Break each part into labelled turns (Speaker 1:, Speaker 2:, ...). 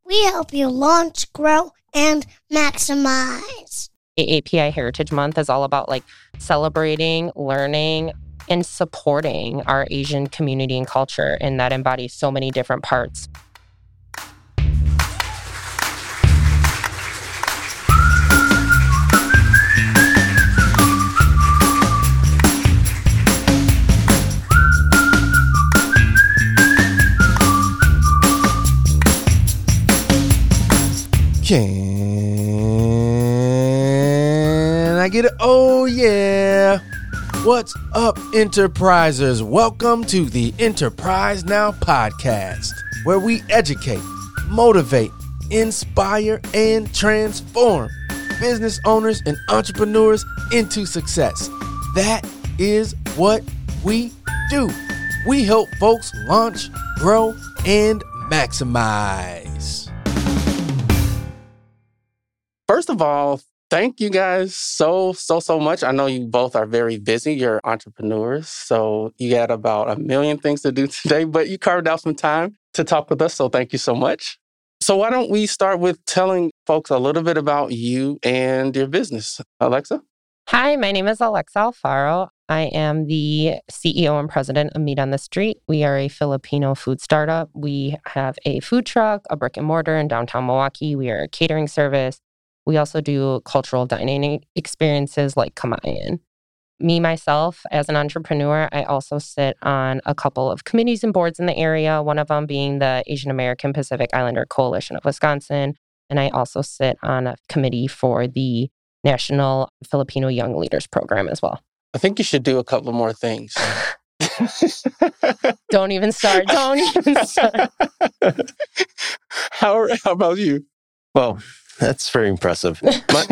Speaker 1: We help you launch, grow, and maximize.
Speaker 2: AAPI Heritage Month is all about celebrating, learning, and supporting our Asian community and culture, and that embodies so many different parts.
Speaker 3: Can I get it? Oh, yeah. What's up, Enterprisers? Welcome to the Enterprise Now podcast, where we educate, motivate, inspire, and transform business owners and entrepreneurs into success. That is what we do. We help folks launch, grow, and maximize.
Speaker 4: First of all, thank you guys so much. I know you both are very busy. You're entrepreneurs, so you got about a million things to do today, but you carved out some time to talk with us, so thank you so much. So why don't we start with telling folks a little bit about you and your business. Alexa?
Speaker 2: Hi, my name is Alexa Alfaro. I am the CEO and president of Meat on the Street. We are a Filipino food startup. We have a food truck, a brick and mortar in downtown Milwaukee. We are a catering service. We also do cultural dining experiences like Kamayan. Me, myself, as an entrepreneur, I also sit on a couple of committees and boards in the area, one of them being the Asian American Pacific Islander Coalition of Wisconsin. And I also sit on a committee for the National Filipino Young Leaders Program as well.
Speaker 4: I think you should do a couple more things.
Speaker 2: Don't even start.
Speaker 4: How about you?
Speaker 5: Well, that's very impressive.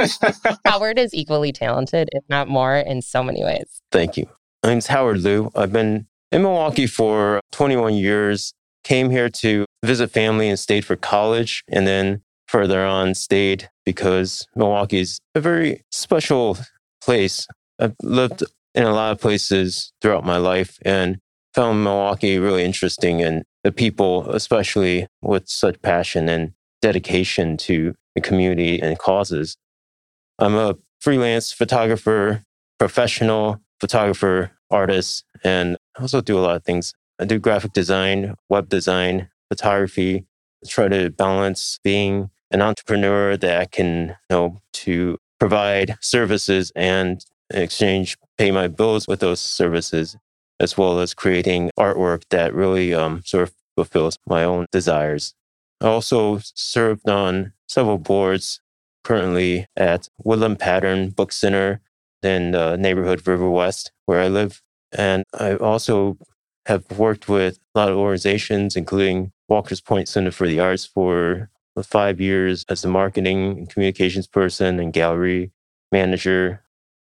Speaker 2: Howard is equally talented, if not more, in so many ways.
Speaker 5: Thank you. My name's Howard Liu. I've been in Milwaukee for 21 years, came here to visit family and stayed for college, and then further on stayed because Milwaukee is a very special place. I've lived in a lot of places throughout my life and found Milwaukee really interesting, and the people, especially with such passion and dedication to the community and causes. I'm a freelance photographer, professional photographer, artist, and I also do a lot of things. I do graphic design, web design, photography. I try to balance being an entrepreneur that can, to provide services and in exchange pay my bills with those services, as well as creating artwork that really sort of fulfills my own desires. I also served on several boards currently at Woodland Pattern Book Center in the neighborhood River West, where I live. And I also have worked with a lot of organizations, including Walker's Point Center for the Arts for 5 years as a marketing and communications person and gallery manager.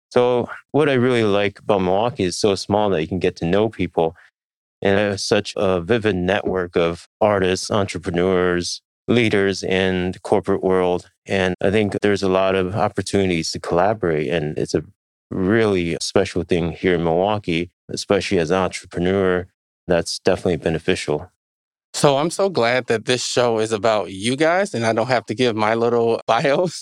Speaker 5: So what I really like about Milwaukee is so small that you can get to know people. And I have such a vivid network of artists, entrepreneurs, leaders in the corporate world. And I think there's a lot of opportunities to collaborate. And it's a really special thing here in Milwaukee, especially as an entrepreneur. That's definitely beneficial.
Speaker 4: So I'm so glad that this show is about you guys and I don't have to give my little bios.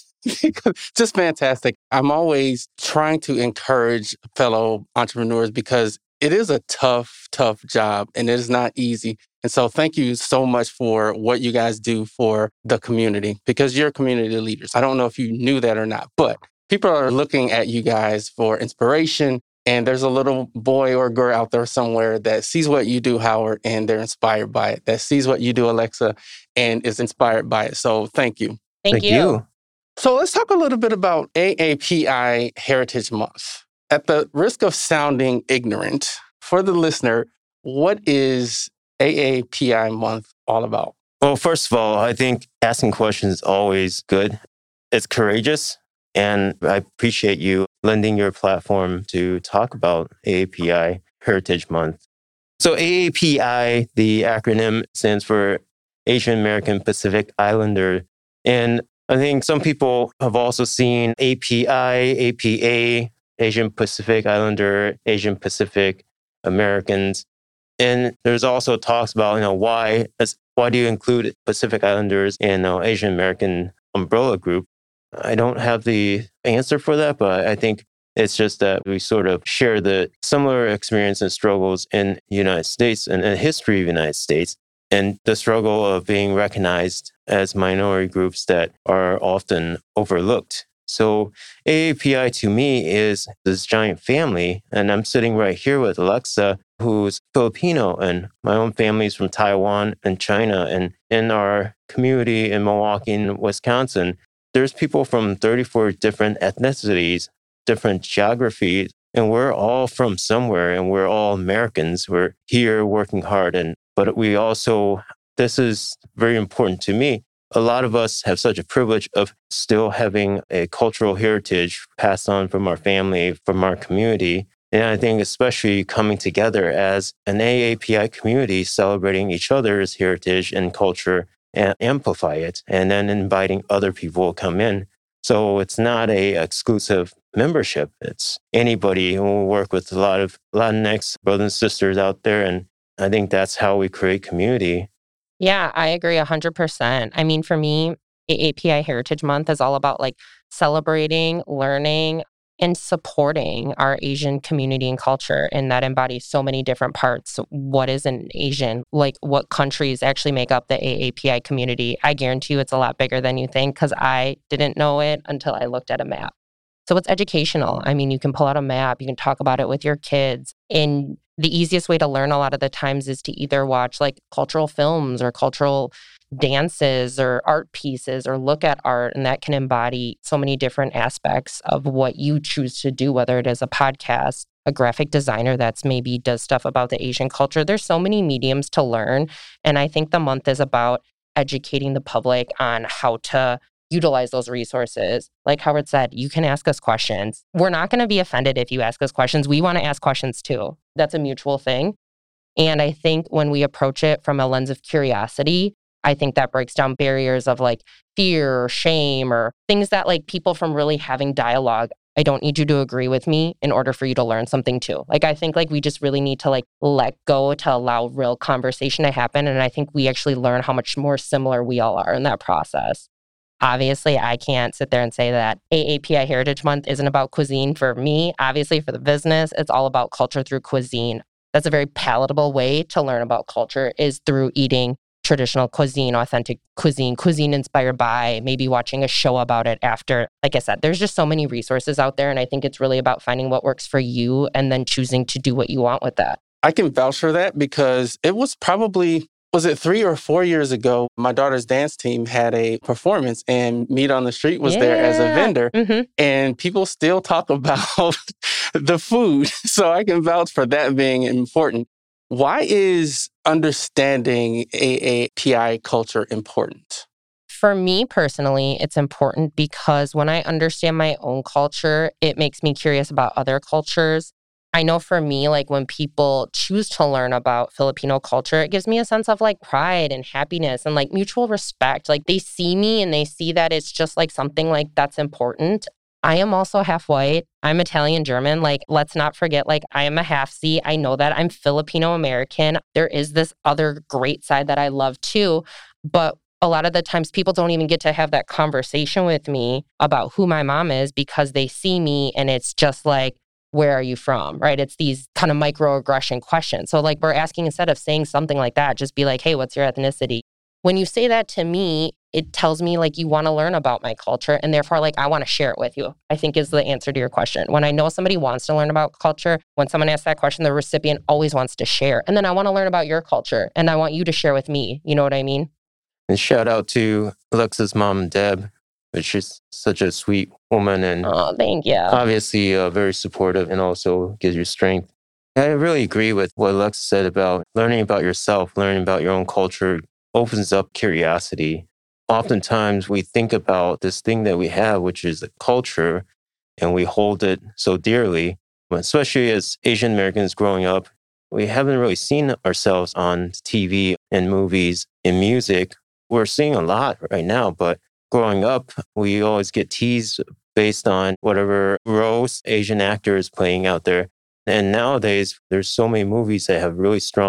Speaker 4: Just fantastic. I'm always trying to encourage fellow entrepreneurs because it is a tough job and it is not easy. And so thank you so much for what you guys do for the community because you're community leaders. I don't know if you knew that or not, but people are looking at you guys for inspiration. And there's a little boy or girl out there somewhere that sees what you do, Howard, and they're inspired by it. That sees what you do, Alexa, and is inspired by it. So thank you.
Speaker 2: Thank you.
Speaker 4: So let's talk a little bit about AAPI Heritage Month. At the risk of sounding ignorant, for the listener, what is AAPI Month all about?
Speaker 5: Well, first of all, I think asking questions is always good. It's courageous. And I appreciate you lending your platform to talk about AAPI Heritage Month. So AAPI, the acronym stands for Asian American Pacific Islander. And I think some people have also seen API, APA, Asian Pacific Islander, Asian Pacific Americans. And there's also talks about, why why do you include Pacific Islanders and Asian American umbrella group? I don't have the answer for that, but I think it's just that we sort of share the similar experience and struggles in the United States and the history of the United States, and the struggle of being recognized as minority groups that are often overlooked. So AAPI to me is this giant family, and I'm sitting right here with Alexa, who's Filipino, and my own family's from Taiwan and China. And in our community in Milwaukee and Wisconsin, there's people from 34 different ethnicities, different geographies, and we're all from somewhere, and we're all Americans. We're here working hard, but we also, this is very important to me. A lot of us have such a privilege of still having a cultural heritage passed on from our family, from our community. And I think especially coming together as an AAPI community, celebrating each other's heritage and culture and amplify it, and then inviting other people to come in. So it's not a exclusive membership. It's anybody. And we work with a lot of Latinx brothers and sisters out there. And I think that's how we create community.
Speaker 2: Yeah, I agree 100%. I mean, for me, AAPI Heritage Month is all about like celebrating, learning, and supporting our Asian community and culture. And that embodies so many different parts. What is an Asian? Like what countries actually make up the AAPI community? I guarantee you it's a lot bigger than you think, because I didn't know it until I looked at a map. So it's educational. I mean, you can pull out a map, you can talk about it with your kids. And the easiest way to learn a lot of the times is to either watch like cultural films or cultural dances or art pieces, or look at art, and that can embody so many different aspects of what you choose to do, whether it is a podcast, a graphic designer that's maybe does stuff about the Asian culture. There's so many mediums to learn. And I think the month is about educating the public on how to utilize those resources. Like Howard said, you can ask us questions. We're not going to be offended if you ask us questions. We want to ask questions too. That's a mutual thing. And I think when we approach it from a lens of curiosity, I think that breaks down barriers of like fear or shame or things that like people from really having dialogue. I don't need you to agree with me in order for you to learn something too. Like, I think like we just really need to like let go to allow real conversation to happen. And I think we actually learn how much more similar we all are in that process. Obviously, I can't sit there and say that AAPI Heritage Month isn't about cuisine for me. Obviously, for the business, it's all about culture through cuisine. That's a very palatable way to learn about culture, is through eating traditional cuisine, authentic cuisine inspired by, maybe watching a show about it after. Like I said, there's just so many resources out there. And I think it's really about finding what works for you and then choosing to do what you want with that.
Speaker 4: I can vouch for that because it was probably, was it 3 or 4 years ago, my daughter's dance team had a performance and Meat on the Street was there as a vendor. Mm-hmm. And people still talk about the food. So I can vouch for that being important. Why is understanding AAPI culture important?
Speaker 2: For me personally, it's important because when I understand my own culture, it makes me curious about other cultures. I know for me, like when people choose to learn about Filipino culture, it gives me a sense of like pride and happiness and like mutual respect. Like they see me and they see that it's just like something like that's important. I am also half white. I'm Italian German. Like, let's not forget, like, I am a half C. I know that I'm Filipino American. There is this other great side that I love too. But a lot of the times people don't even get to have that conversation with me about who my mom is because they see me and it's just like, where are you from, right? It's these kind of microaggression questions. So like we're asking, instead of saying something like that, just be like, hey, what's your ethnicity? When you say that to me, it tells me like you want to learn about my culture and therefore like I want to share it with you, I think is the answer to your question. When I know somebody wants to learn about culture, when someone asks that question, the recipient always wants to share. And then I want to learn about your culture and I want you to share with me. You know what I mean?
Speaker 5: And shout out to Alexa's mom, Deb, which is such a sweet woman and
Speaker 2: thank you.
Speaker 5: Obviously very supportive and also gives you strength. I really agree with what Alexa said about learning about yourself, learning about your own culture opens up curiosity. Oftentimes we think about this thing that we have, which is the culture, and we hold it so dearly. But especially as Asian Americans growing up, we haven't really seen ourselves on TV and movies and music. We're seeing a lot right now, but growing up, we always get teased based on whatever roles Asian actors playing out there. And nowadays, there's so many movies that have really strong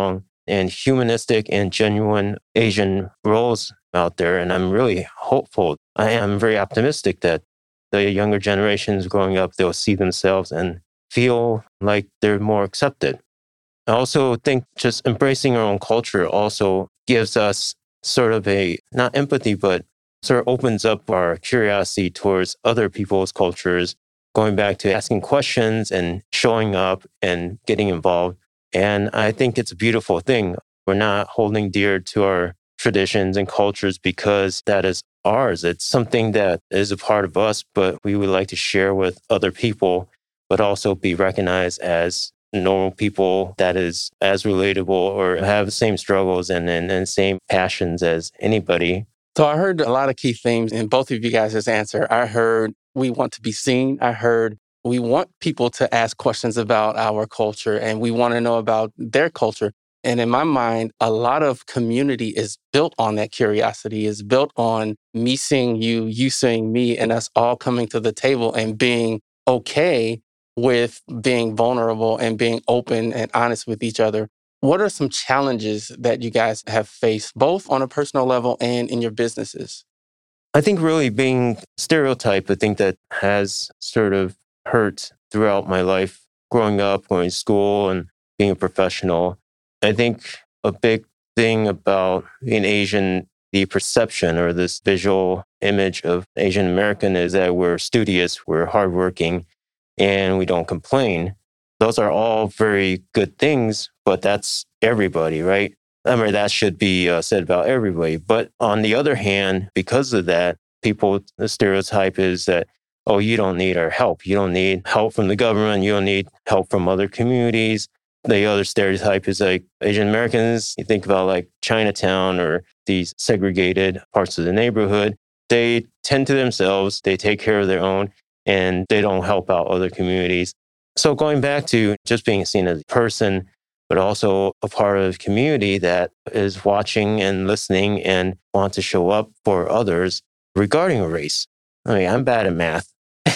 Speaker 5: and humanistic and genuine Asian roles out there. And I'm really hopeful. I am very optimistic that the younger generations growing up, they'll see themselves and feel like they're more accepted. I also think just embracing our own culture also gives us sort of a, not empathy, but sort of opens up our curiosity towards other people's cultures, going back to asking questions and showing up and getting involved. And I think it's a beautiful thing. We're not holding dear to our traditions and cultures because that is ours. It's something that is a part of us, but we would like to share with other people, but also be recognized as normal people that is as relatable or have the same struggles and same passions as anybody.
Speaker 4: So I heard a lot of key themes in both of you guys' answer. I heard we want to be seen. I heard we want people to ask questions about our culture and we want to know about their culture. And in my mind, a lot of community is built on that curiosity, is built on me seeing you seeing me, and us all coming to the table and being okay with being vulnerable and being open and honest with each other. What are some challenges that you guys have faced, both on a personal level and in your businesses?
Speaker 5: I think really being stereotyped, I think that has sort of hurt throughout my life, growing up, going to school and being a professional. I think a big thing about being Asian, the perception or this visual image of Asian American is that we're studious, we're hardworking, and we don't complain. Those are all very good things, but that's everybody, right? I mean, that should be said about everybody. But on the other hand, because of that, the stereotype is that, oh, you don't need our help. You don't need help from the government. You don't need help from other communities. The other stereotype is like Asian Americans, you think about like Chinatown or these segregated parts of the neighborhood. They tend to themselves, they take care of their own, and they don't help out other communities. So going back to just being seen as a person, but also a part of the community that is watching and listening and want to show up for others regarding race. I mean, I'm bad at math.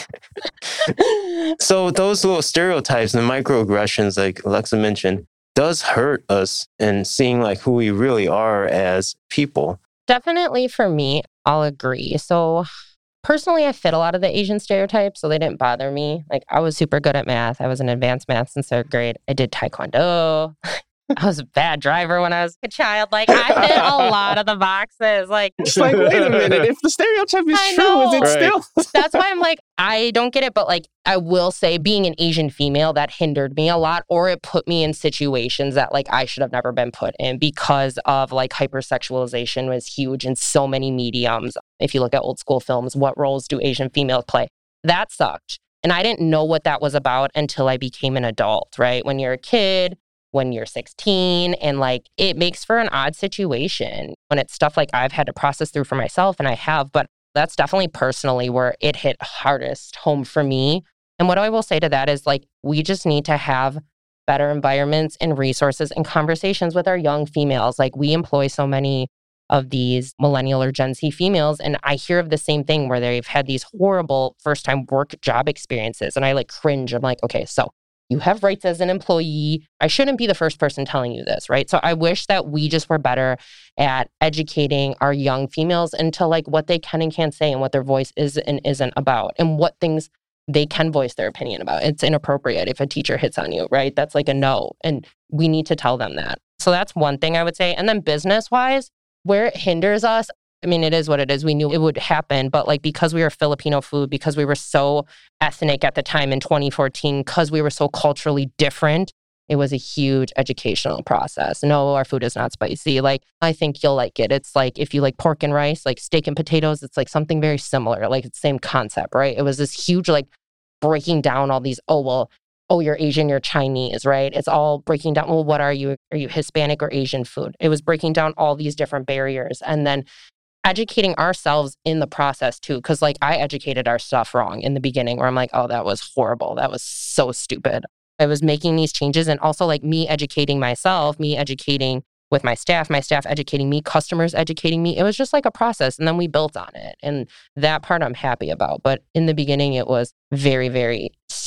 Speaker 5: So those little stereotypes and microaggressions, like Alexa mentioned, does hurt us in seeing like who we really are as people.
Speaker 2: Definitely for me, I'll agree. So personally, I fit a lot of the Asian stereotypes, so they didn't bother me. Like, I was super good at math. I was in advanced math since third grade. I did Taekwondo. I was a bad driver when I was a child. Like, I fit a lot of the boxes. Like,
Speaker 4: It's like, wait a minute. If the stereotype is true, is it still?
Speaker 2: That's why I'm like, I don't get it. But like, I will say being an Asian female, that hindered me a lot, or it put me in situations that like I should have never been put in because of like hypersexualization was huge in so many mediums. If you look at old school films, what roles do Asian females play? That sucked. And I didn't know what that was about until I became an adult, right? When you're a kid, when you're 16, and like it makes for an odd situation when it's stuff like I've had to process through for myself, and I have, but that's definitely personally where it hit hardest home for me. And what I will say to that is like, we just need to have better environments and resources and conversations with our young females. Like, we employ so many of these millennial or Gen Z females, and I hear of the same thing where they've had these horrible first-time work job experiences, and I like cringe. I'm like, okay, so you have rights as an employee. I shouldn't be the first person telling you this, right? So I wish that we just were better at educating our young females into like what they can and can't say and what their voice is and isn't about and what things they can voice their opinion about. It's inappropriate if a teacher hits on you, right? That's like a no. And we need to tell them that. So that's one thing I would say. And then business-wise, where it hinders us, I mean, it is what it is. We knew it would happen, but like because we were Filipino food, because we were so ethnic at the time in 2014, because we were so culturally different, it was a huge educational process. No, our food is not spicy. Like, I think you'll like it. It's like if you like pork and rice, like steak and potatoes, it's like something very similar. Like it's the same concept, right? It was this huge like breaking down all these, you're Asian, you're Chinese, right? It's all breaking down, well, what are you? Are you Hispanic or Asian food? It was breaking down all these different barriers. And then educating ourselves in the process too. Cause like I educated our stuff wrong in the beginning where I'm like, oh, that was horrible. That was so stupid. I was making these changes and also like me educating myself, me educating with my staff educating me, customers educating me. It was just like a process and then we built on it. And that part I'm happy about. But in the beginning, it was very, very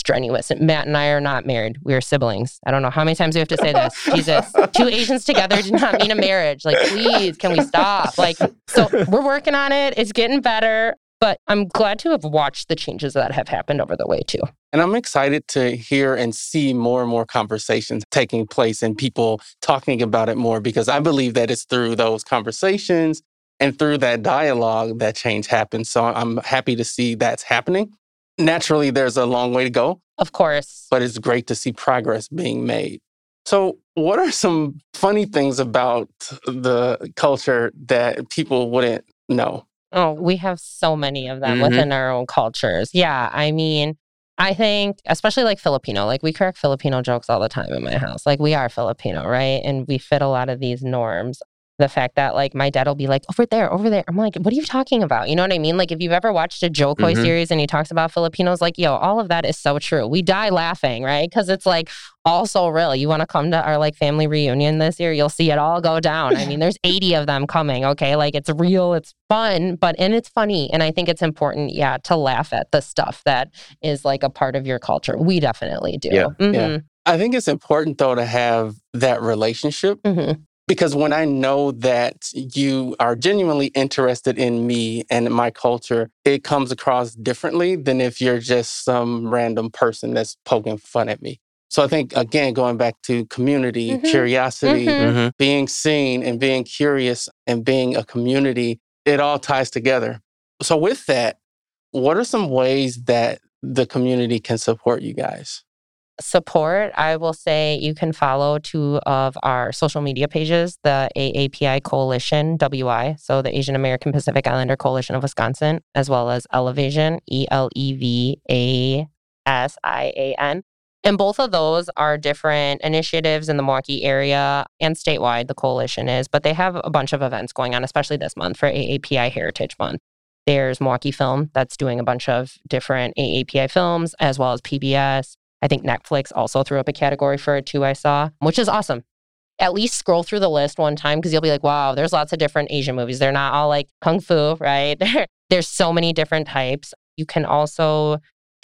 Speaker 2: strenuous. And Matt and I are not married. We are siblings. I don't know how many times we have to say this. Jesus. 2 Asians together do not mean a marriage. Like, please, can we stop? Like, so we're working on it. It's getting better. But I'm glad to have watched the changes that have happened over the way, too.
Speaker 4: And I'm excited to hear and see more and more conversations taking place and people talking about it more, because I believe that it's through those conversations and through that dialogue that change happens. So I'm happy to see that's happening. Naturally, there's a long way to go.
Speaker 2: Of course.
Speaker 4: But it's great to see progress being made. So what are some funny things about the culture that people wouldn't know?
Speaker 2: Oh, we have so many of them within our own cultures. Yeah, I mean, I think, especially like Filipino, like we crack Filipino jokes all the time in my house. Like we are Filipino, right? And we fit a lot of these norms. The fact that like my dad will be like, over there. I'm like, what are you talking about? You know what I mean? Like if you've ever watched a Joe Coy series and he talks about Filipinos, like, yo, all of that is so true. We die laughing, right? Because it's like all so real. You want to come to our like family reunion this year, you'll see it all go down. I mean, there's 80 of them coming, okay? Like it's real, it's fun, and it's funny. And I think it's important, to laugh at the stuff that is like a part of your culture. We definitely do.
Speaker 4: Yeah. I think it's important though to have that relationship. Because when I know that you are genuinely interested in me and my culture, it comes across differently than if you're just some random person that's poking fun at me. So I think, again, going back to community, curiosity, being seen and being curious and being a community, it all ties together. So with that, what are some ways that the community can support you guys?
Speaker 2: Support, I will say you can follow 2 of our social media pages, the AAPI Coalition, WI, so the Asian American Pacific Islander Coalition of Wisconsin, as well as Elevasion, ELEVASIAN. And both of those are different initiatives in the Milwaukee area and statewide, the coalition is, but they have a bunch of events going on, especially this month for AAPI Heritage Month. There's Milwaukee Film that's doing a bunch of different AAPI films, as well as PBS. I think Netflix also threw up a category for it too, I saw, which is awesome. At least scroll through the list one time because you'll be like, wow, there's lots of different Asian movies. They're not all like Kung Fu, right? There's so many different types. You can also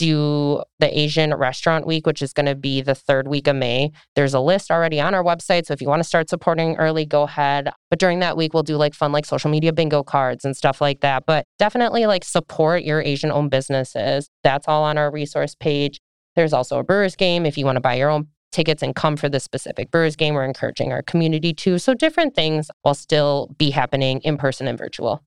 Speaker 2: do the Asian Restaurant Week, which is going to be the 3rd week of May. There's a list already on our website. So if you want to start supporting early, go ahead. But during that week, we'll do like fun, like social media bingo cards and stuff like that. But definitely like support your Asian owned businesses. That's all on our resource page. There's also a Brewers game. If you want to buy your own tickets and come for the specific Brewers game, we're encouraging our community too. So different things will still be happening in person and virtual.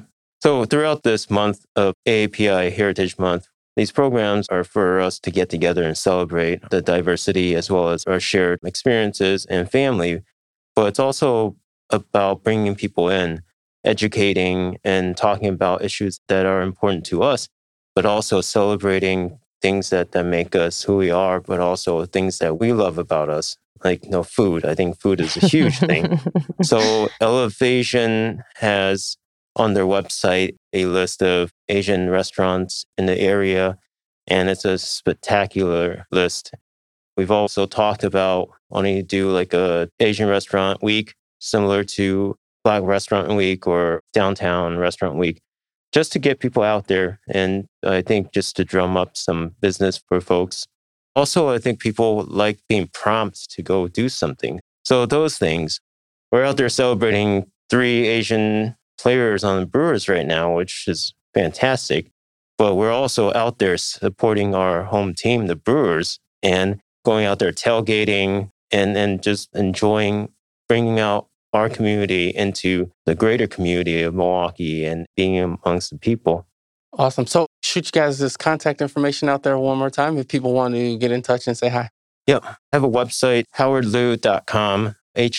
Speaker 5: So throughout this month of AAPI Heritage Month, these programs are for us to get together and celebrate the diversity as well as our shared experiences and family. But it's also about bringing people in, educating and talking about issues that are important to us, but also celebrating things that make us who we are, but also things that we love about us, like food. I think food is a huge thing. So Elevation has on their website a list of Asian restaurants in the area, and it's a spectacular list. We've also talked about wanting to do like a Asian restaurant week, similar to Black Restaurant Week or Downtown Restaurant Week, just to get people out there and I think just to drum up some business for folks. Also, I think people like being prompted to go do something. So those things. We're out there celebrating 3 Asian players on the Brewers right now, which is fantastic. But we're also out there supporting our home team, the Brewers, and going out there tailgating and just enjoying bringing out our community into the greater community of Milwaukee and being amongst the people.
Speaker 4: Awesome. So shoot you guys this contact information out there one more time if people want to get in touch and say hi.
Speaker 5: Yep. I have a website, howardleu.com,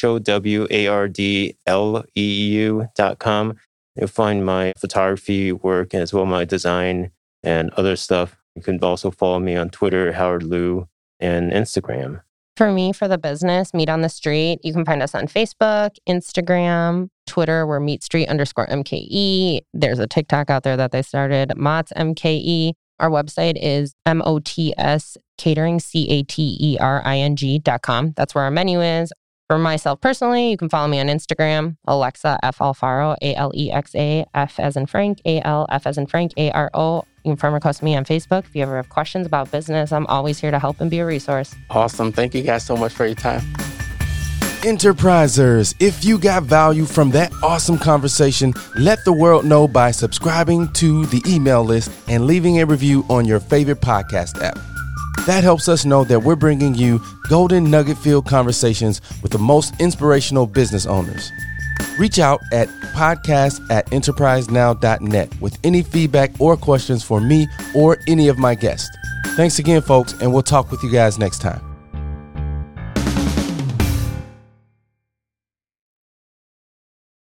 Speaker 5: HOWARDLEU.com. You'll find my photography work as well my design and other stuff. You can also follow me on Twitter, Howard Leu, and Instagram.
Speaker 2: For me, for the business, Meat on the Street, you can find us on Facebook, Instagram, Twitter, we're meatstreet_MKE. There's a TikTok out there that they started, Mott's MKE. Our website is MOTS Catering, CATERING.com. That's where our menu is. For myself personally, you can follow me on Instagram, Alexa F. Alfaro, Alexa, F as in Frank, AL, F as in Frank, ARO. You can friend request me on Facebook. If you ever have questions about business, I'm always here to help and be a resource.
Speaker 4: Awesome. Thank you guys so much for your time.
Speaker 3: Enterprisers, if you got value from that awesome conversation, let the world know by subscribing to the email list and leaving a review on your favorite podcast app. That helps us know that we're bringing you golden nugget-filled conversations with the most inspirational business owners. Reach out at podcast@enterprisenow.net with any feedback or questions for me or any of my guests. Thanks again, folks, and we'll talk with you guys next time.